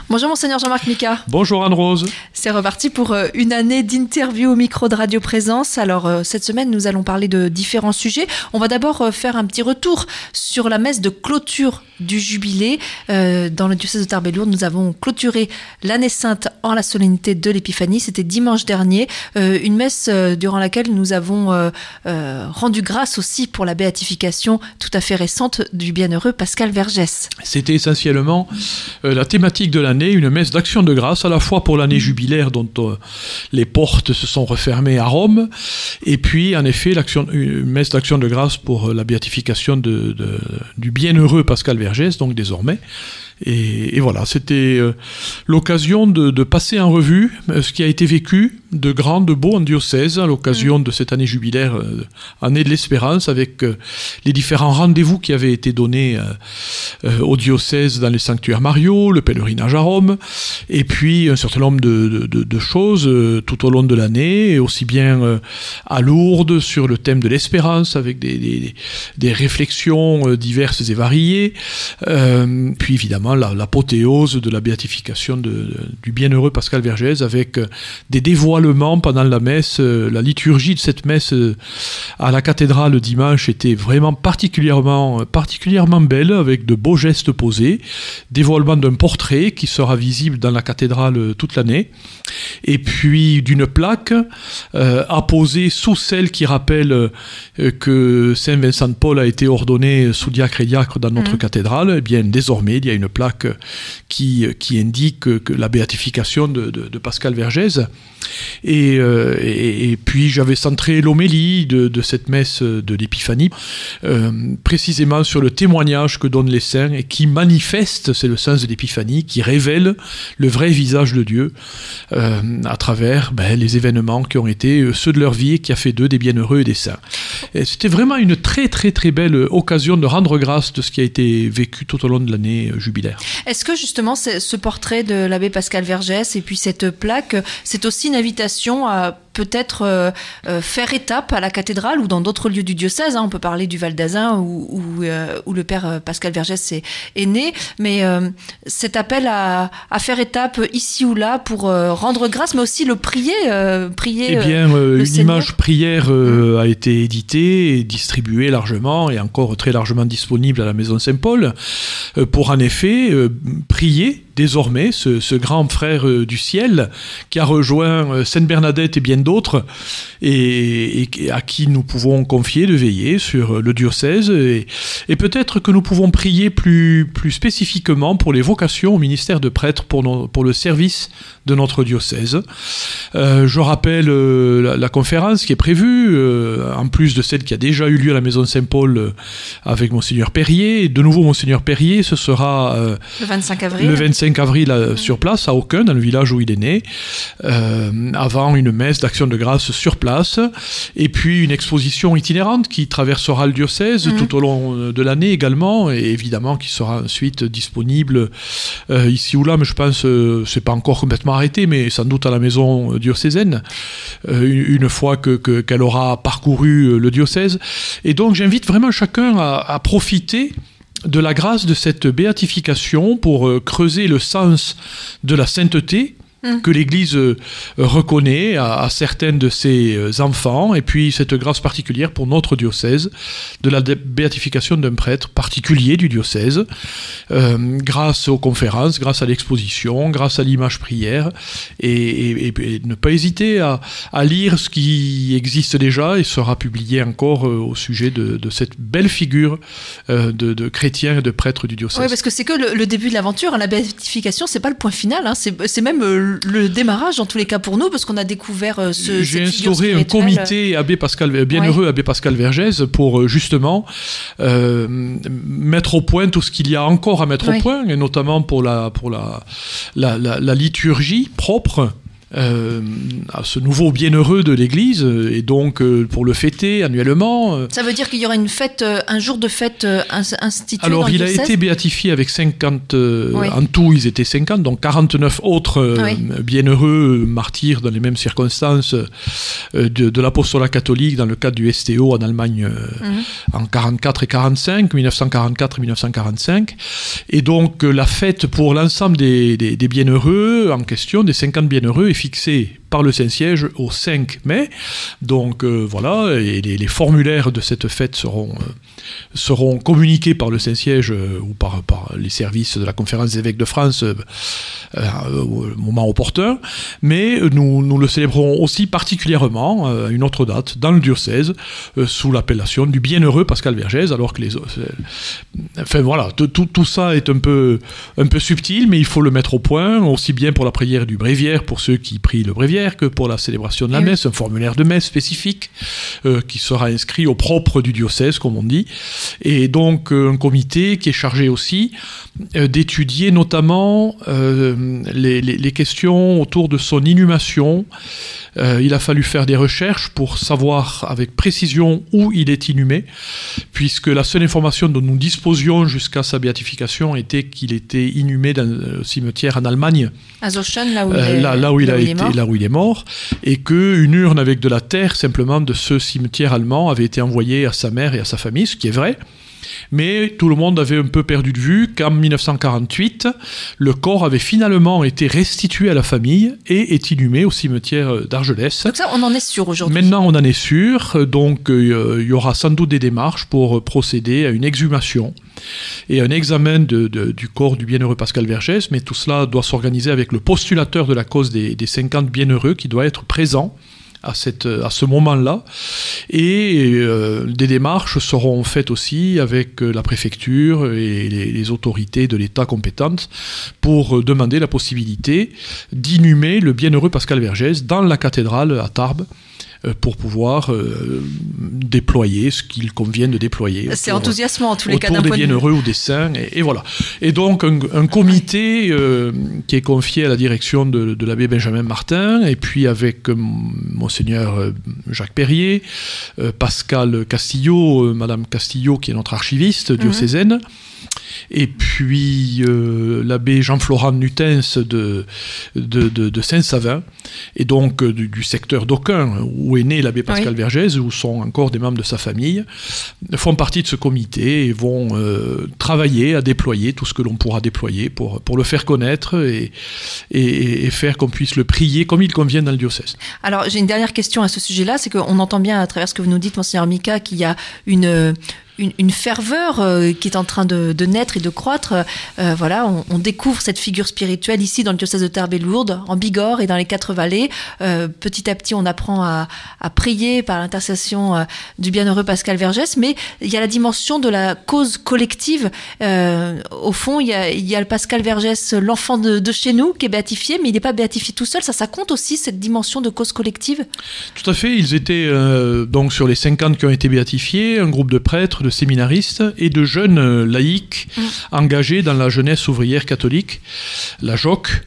Bonjour Monseigneur Jean-Marc Mika. Bonjour Anne-Rose. C'est reparti pour une année d'interviews au micro de Radio Présence. Alors cette semaine, nous allons parler de différents sujets. On va d'abord faire un petit retour sur la messe de clôture du Jubilé. Dans le diocèse de Tarbes-et-Lourdes, nous avons clôturé l'année sainte en la solennité de l'Épiphanie. C'était dimanche dernier. Une messe durant laquelle nous avons rendu grâce aussi pour la béatification tout à fait récente du bienheureux Pascal Vergès. C'était essentiellement la thématique de l'année, une messe d'action de grâce, à la fois pour l'année jubilaire dont les portes se sont refermées à Rome, et puis en effet une messe d'action de grâce pour la béatification du bienheureux Pascal Vergès, donc désormais. Et voilà, c'était l'occasion de passer en revue ce qui a été vécu de grand, de beau en diocèse à l'occasion de cette année jubilaire, année de l'espérance, avec les différents rendez-vous qui avaient été donnés au diocèse dans les sanctuaires mariaux, le pèlerinage à Rome, et puis un certain nombre de choses tout au long de l'année, et aussi bien à Lourdes sur le thème de l'espérance, avec des réflexions diverses et variées, puis évidemment l'apothéose de la béatification du bienheureux Pascal Vergès, avec des dévoilements pendant la messe. La liturgie de cette messe à la cathédrale dimanche était vraiment particulièrement belle, avec de beaux gestes posés, dévoilement d'un portrait qui sera visible dans la cathédrale toute l'année, et puis d'une plaque apposée sous celle qui rappelle que Saint Vincent de Paul a été ordonné sous-diacre et diacre dans notre cathédrale. Eh bien, désormais, il y a une plaque qui indique que la béatification de Pascal Vergès. Et puis j'avais centré l'homélie de cette messe de l'Épiphanie précisément sur le témoignage que donnent les saints et qui manifeste, c'est le sens de l'Épiphanie, qui révèle le vrai visage de Dieu à travers les événements qui ont été ceux de leur vie et qui a fait d'eux des bienheureux et des saints. Et c'était vraiment une très très très belle occasion de rendre grâce de ce qui a été vécu tout au long de l'année jubilaire. Est-ce que justement ce portrait de l'abbé Pascal Vergès et puis cette plaque, c'est aussi une invitation à peut-être faire étape à la cathédrale ou dans d'autres lieux du diocèse, hein. On peut parler du Val d'Azun où le père Pascal Vergès est né, mais cet appel à faire étape ici ou là pour rendre grâce, mais aussi le prier. Eh bien, une Seigneur. image prière a été éditée et distribuée largement, et encore très largement disponible à la Maison Saint-Paul, pour en effet prier désormais ce grand frère du ciel qui a rejoint Sainte Bernadette et bien d'autres, et à qui nous pouvons confier de veiller sur le diocèse, et peut-être que nous pouvons prier plus spécifiquement pour les vocations au ministère de prêtre pour le service de notre diocèse. Je rappelle la conférence qui est prévue, en plus de celle qui a déjà eu lieu à la Maison Saint-Paul avec Monseigneur Perrier. De nouveau, Monseigneur Perrier, ce sera le 25 avril. Le 25 avril sur place, à Aucun, dans le village où il est né, avant une messe d'action de grâce sur place, et puis une exposition itinérante qui traversera le diocèse tout au long de l'année également, et évidemment qui sera ensuite disponible ici ou là, mais je pense c'est pas encore complètement arrêté, mais sans doute à la maison diocésaine, une fois qu'elle aura parcouru le diocèse. Et donc j'invite vraiment chacun à profiter de la grâce de cette béatification pour creuser le sens de la sainteté que l'Église reconnaît à certains de ses enfants, et puis cette grâce particulière pour notre diocèse de la béatification d'un prêtre particulier du diocèse, grâce aux conférences, grâce à l'exposition, grâce à l'image prière, et ne pas hésiter à lire ce qui existe déjà et sera publié encore au sujet de cette belle figure de chrétien et de prêtre du diocèse. Oui, parce que c'est que le début de l'aventure, hein. La béatification, c'est pas le point final, hein. C'est même le démarrage en tous les cas pour nous, parce qu'on a découvert J'ai instauré un comité bienheureux abbé Pascal Vergès pour justement mettre au point tout ce qu'il y a encore à mettre au point, et notamment pour la liturgie propre à ce nouveau bienheureux de l'Église, et donc pour le fêter fêté annuellement. Ça veut dire qu'il y aura une fête, un jour de fête institué Alors, dans le il a diocèse. été béatifié avec 50, Oui. en tout ils étaient 50, donc 49 autres Oui. bienheureux martyrs dans les mêmes circonstances de l'apostolat catholique dans le cadre du STO en Allemagne en 44 et 45, 1944 et 1945. Et donc la fête pour l'ensemble des bienheureux en question, des 50 bienheureux, est fixée par le Saint-Siège au 5 mai. Donc voilà, et les formulaires de cette fête seront communiqués par le Saint-Siège ou par les services de la Conférence des évêques de France au moment opportun. Mais nous le célébrons aussi particulièrement à une autre date dans le diocèse sous l'appellation du bienheureux Pascal Vergès, alors que les autres... Enfin voilà, tout ça est un peu subtil, mais il faut le mettre au point, aussi bien pour la prière du bréviaire, pour ceux qui prient le bréviaire, que pour la célébration de la messe, un formulaire de messe spécifique qui sera inscrit au propre du diocèse, comme on dit. Et donc un comité qui est chargé aussi d'étudier notamment les questions autour de son inhumation. Il a fallu faire des recherches pour savoir avec précision où il est inhumé, puisque la seule information dont nous disposions jusqu'à sa béatification était qu'il était inhumé dans le cimetière en Allemagne, à Zoschen, là où il est mort, et qu'une urne avec de la terre simplement de ce cimetière allemand avait été envoyée à sa mère et à sa famille, ce qui est vrai. Mais tout le monde avait un peu perdu de vue qu'en 1948, le corps avait finalement été restitué à la famille et est inhumé au cimetière d'Argelès. Donc ça, on en est sûr aujourd'hui. Maintenant, on en est sûr. Donc, il y aura sans doute des démarches pour procéder à une exhumation et un examen du corps du bienheureux Pascal Vergès. Mais tout cela doit s'organiser avec le postulateur de la cause des 50 bienheureux qui doit être présent à ce moment-là, et des démarches seront faites aussi avec la préfecture et les autorités de l'État compétentes pour demander la possibilité d'inhumer le bienheureux Pascal Vergès dans la cathédrale à Tarbes, pour pouvoir déployer ce qu'il convient de déployer. C'est enthousiasmant en tous les cas d'un autour point des bienheureux ou des saints, et voilà. Et donc un comité qui est confié à la direction de l'abbé Benjamin Martin, et puis avec monseigneur Jacques Perrier, Pascal Castillo, madame Castillo qui est notre archiviste diocésaine, et puis l'abbé Jean-Florent Nutens de Saint-Savin, et donc du secteur d'Aucun, où est né l'abbé Pascal Vergès, où sont encore des membres de sa famille, font partie de ce comité et vont travailler à déployer tout ce que l'on pourra déployer pour le faire connaître et faire qu'on puisse le prier comme il convient dans le diocèse. Alors j'ai une dernière question à ce sujet-là, c'est qu'on entend bien à travers ce que vous nous dites, monseigneur Mika, qu'il y a une ferveur qui est en train de naître et de croître. Voilà, on découvre cette figure spirituelle ici dans le diocèse de Tarbes et Lourdes, en Bigorre et dans les 4 vallées. Petit à petit, on apprend à prier par l'intercession du bienheureux Pascal Vergès, mais il y a la dimension de la cause collective. Au fond, il y a le Pascal Vergès, l'enfant de chez nous, qui est béatifié, mais il n'est pas béatifié tout seul. Ça compte aussi, cette dimension de cause collective? Tout à fait. Ils étaient donc sur les 50 qui ont été béatifiés, un groupe de prêtres, de séminaristes et de jeunes laïcs engagés dans la jeunesse ouvrière catholique, la JOC,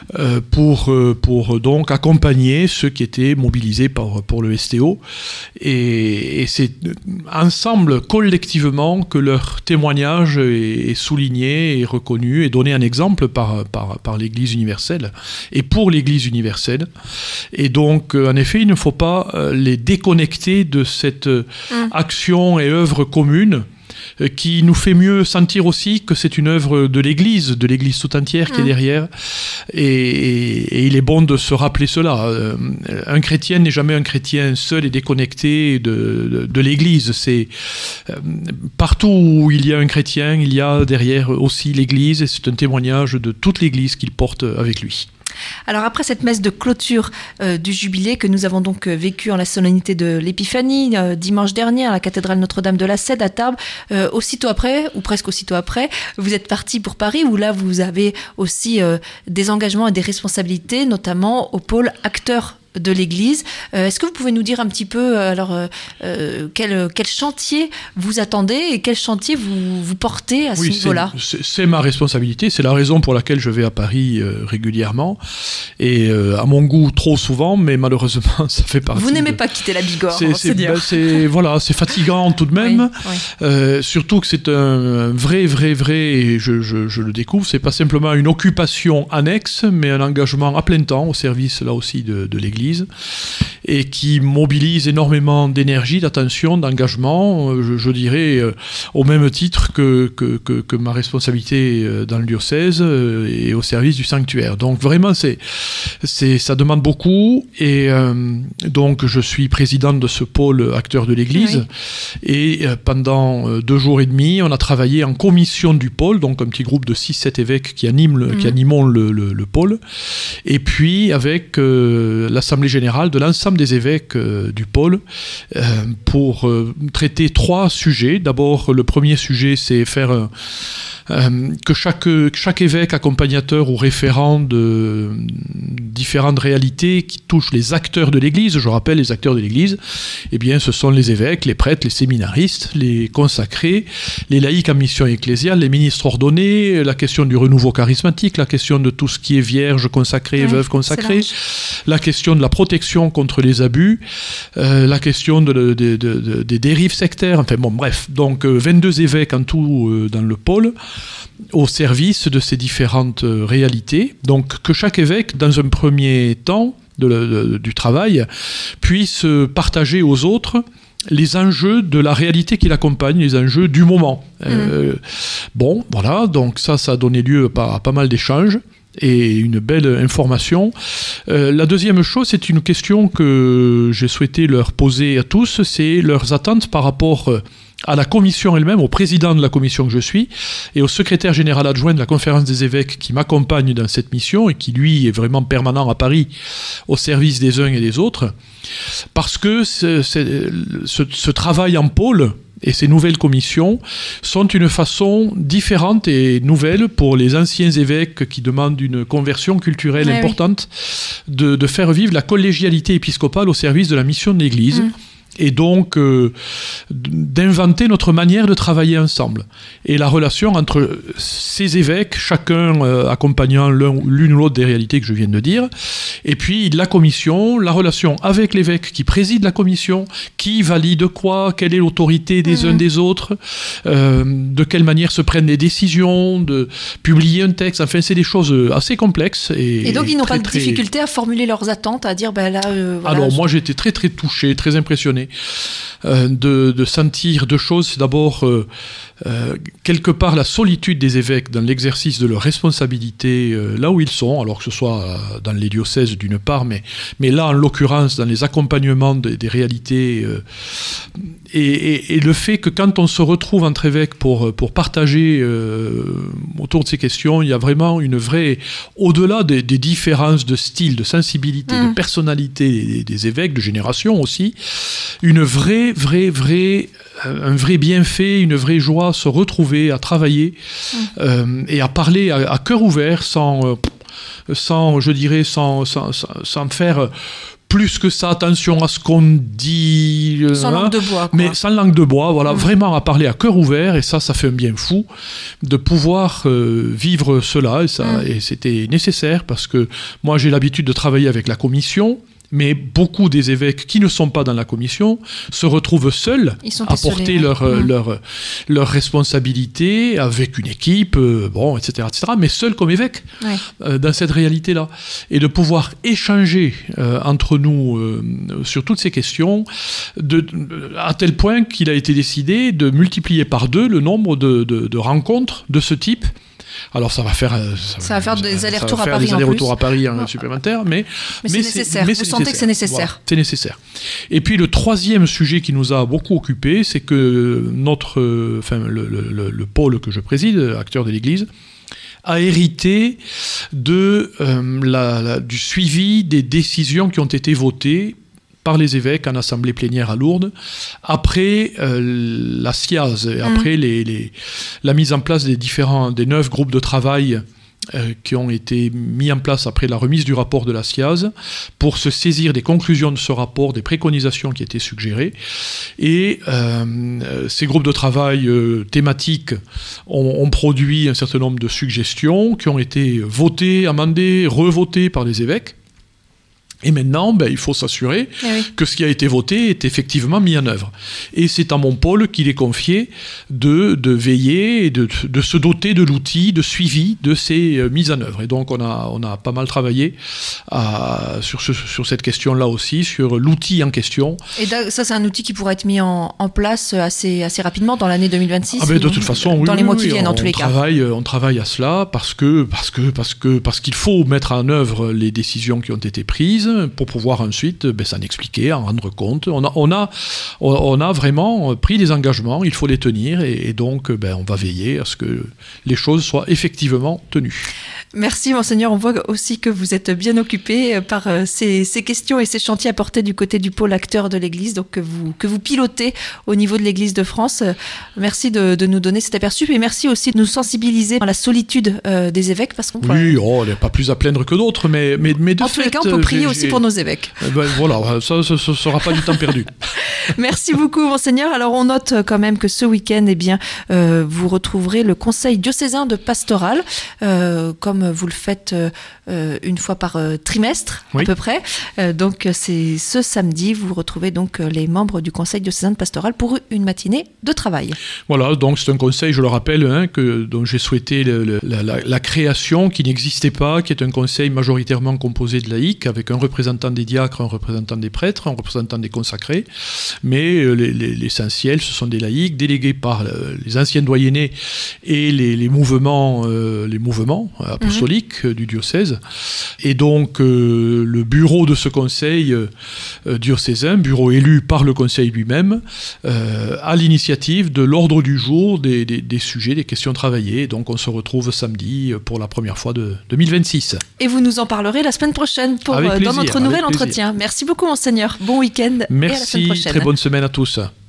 pour donc accompagner ceux qui étaient mobilisés pour le STO. Et c'est ensemble, collectivement, que leur témoignage est souligné et reconnu et donné un exemple par l'Église universelle et pour l'Église universelle. Et donc, en effet, il ne faut pas les déconnecter de cette action et œuvre commune qui nous fait mieux sentir aussi que c'est une œuvre de l'Église tout entière qui est derrière. Et il est bon de se rappeler cela. Un chrétien n'est jamais un chrétien seul et déconnecté de l'Église. C'est partout où il y a un chrétien, il y a derrière aussi l'Église, et c'est un témoignage de toute l'Église qu'il porte avec lui. Alors après cette messe de clôture du jubilé que nous avons donc vécue en la solennité de l'Épiphanie dimanche dernier à la cathédrale Notre-Dame de la Cède à Tarbes, aussitôt après, ou presque aussitôt après, vous êtes parti pour Paris, où là vous avez aussi des engagements et des responsabilités, notamment au pôle acteurs de l'Église. Est-ce que vous pouvez nous dire un petit peu quel chantier vous attendez et quel chantier vous portez à ce niveau-là? C'est ma responsabilité, c'est la raison pour laquelle je vais à Paris régulièrement et à mon goût trop souvent, mais malheureusement ça fait partie. Vous n'aimez pas quitter la Bigorre, c'est fatigant tout de même, surtout que c'est un vrai, et je le découvre, c'est pas simplement une occupation annexe, mais un engagement à plein temps au service là aussi de l'Église, et qui mobilise énormément d'énergie, d'attention, d'engagement, je dirais au même titre que ma responsabilité dans le diocèse et au service du sanctuaire. Donc vraiment ça demande beaucoup, et donc je suis président de ce pôle acteur de l'Église, et pendant 2 jours et demi on a travaillé en commission du pôle, donc un petit groupe de 6-7 évêques qui animons le pôle, et puis avec l'Assemblée générale de l'ensemble des évêques du pôle pour traiter 3 sujets. D'abord, le premier sujet, c'est faire que chaque évêque accompagnateur ou référent de différentes réalités qui touchent les acteurs de l'Église, je rappelle les acteurs de l'Église, eh bien ce sont les évêques, les prêtres, les séminaristes, les consacrés, les laïcs en mission ecclésiale, les ministres ordonnés, la question du renouveau charismatique, la question de tout ce qui est vierge consacrée, veuve consacrée, la question de la protection contre les abus, la question des dérives sectaires, enfin bon bref, donc 22 évêques en tout dans le pôle, au service de ces différentes réalités. Donc que chaque évêque, dans un premier temps du travail, puisse partager aux autres les enjeux de la réalité qui l'accompagne, les enjeux du moment. Bon, voilà, donc ça a donné lieu à pas mal d'échanges et une belle information. La deuxième chose, c'est une question que j'ai souhaité leur poser à tous, c'est leurs attentes par rapport à la commission elle-même, au président de la commission que je suis, et au secrétaire général adjoint de la conférence des évêques qui m'accompagne dans cette mission et qui, lui, est vraiment permanent à Paris au service des uns et des autres, parce que ce travail en pôle et ces nouvelles commissions sont une façon différente et nouvelle pour les anciens évêques qui demandent une conversion culturelle importante de faire vivre la collégialité épiscopale au service de la mission de l'Église. Et donc d'inventer notre manière de travailler ensemble. Et la relation entre ces évêques, chacun accompagnant l'une ou l'autre des réalités que je viens de dire, et puis la commission, la relation avec l'évêque qui préside la commission, qui valide quoi, quelle est l'autorité des uns des autres, de quelle manière se prennent les décisions, de publier un texte, enfin c'est des choses assez complexes. Et donc ils n'ont pas de difficulté à formuler leurs attentes, à dire ben là... voilà, alors moi j'étais très touché, très impressionné de sentir 2 choses. C'est d'abord quelque part la solitude des évêques dans l'exercice de leurs responsabilités là où ils sont, alors que ce soit dans les diocèses d'une part, mais là en l'occurrence dans les accompagnements des réalités et le fait que quand on se retrouve entre évêques pour partager autour de ces questions, il y a vraiment une vraie, au-delà des différences de style, de sensibilité, de personnalité des évêques, de génération aussi, un vrai bienfait, une vraie joie, se retrouver, à travailler et à parler à cœur ouvert, sans faire plus que ça attention à ce qu'on dit, sans langue de bois, quoi. Mais sans langue de bois, voilà, vraiment à parler à cœur ouvert, et ça fait un bien fou de pouvoir vivre cela, et c'était nécessaire parce que moi j'ai l'habitude de travailler avec la commission. Mais beaucoup des évêques qui ne sont pas dans la commission se retrouvent seuls à porter leur responsabilité avec une équipe, etc., mais seuls comme évêques dans cette réalité-là. Et de pouvoir échanger entre nous sur toutes ces questions, à tel point qu'il a été décidé de multiplier par 2 le nombre de rencontres de ce type. Alors ça va faire des allers-retours à Paris, supplémentaires, mais c'est nécessaire. Vous sentez que c'est nécessaire. Voilà, c'est nécessaire. Et puis le troisième sujet qui nous a beaucoup occupé, c'est que le pôle que je préside, acteur de l'Église, a hérité du suivi des décisions qui ont été votées par les évêques en assemblée plénière à Lourdes, après la SIAZ, après la mise en place des 9 groupes de travail qui ont été mis en place après la remise du rapport de la SIAZ pour se saisir des conclusions de ce rapport, des préconisations qui étaient suggérées. Et ces groupes de travail thématiques ont produit un certain nombre de suggestions qui ont été votées, amendées, revotées par les évêques. Et maintenant, il faut s'assurer que ce qui a été voté est effectivement mis en œuvre. Et c'est à mon pôle qu'il est confié de veiller et de se doter de l'outil de suivi de ces mises en œuvre. Et donc on a pas mal travaillé sur cette question-là aussi, sur l'outil en question. Et ça, c'est un outil qui pourra être mis en place assez rapidement dans l'année 2026. De toute façon, dans les mois qui viennent, en tous les cas. On travaille à cela parce qu'il faut mettre en œuvre les décisions qui ont été prises, pour pouvoir ensuite s'en expliquer, en rendre compte. On a vraiment pris des engagements, il faut les tenir, et donc on va veiller à ce que les choses soient effectivement tenues. Merci Monseigneur, on voit aussi que vous êtes bien occupé par ces questions et ces chantiers apportés du côté du pôle acteur de l'Église, donc que vous pilotez au niveau de l'Église de France. Merci de nous donner cet aperçu, et merci aussi de nous sensibiliser à la solitude des évêques, parce qu'on on n'est pas plus à plaindre que d'autres, mais de en tous les cas, on peut prier aussi pour nos évêques. Voilà, ça ne sera pas du temps perdu. Merci beaucoup, Monseigneur. Alors, on note quand même que ce week-end, vous retrouverez le Conseil diocésain de pastoral, comme vous le faites une fois par trimestre, à peu près. Donc, c'est ce samedi, vous retrouvez donc les membres du Conseil diocésain de pastoral pour une matinée de travail. Voilà, donc c'est un conseil, je le rappelle, dont j'ai souhaité la création, qui n'existait pas, qui est un conseil majoritairement composé de laïcs, avec un représentant des diacres, un représentant des prêtres, un représentant des consacrés, mais l'essentiel, ce sont des laïcs délégués par les anciens doyennés et les mouvements apostoliques du diocèse. Et donc le bureau de ce conseil diocésain, bureau élu par le conseil lui-même, à l'initiative de l'ordre du jour des sujets, des questions travaillées. Donc on se retrouve samedi pour la première fois de 2026. Et vous nous en parlerez la semaine prochaine dans notre nouvel entretien. Merci beaucoup, Monseigneur. Bon week-end. Merci, et à la semaine prochaine. Très bonne semaine à tous.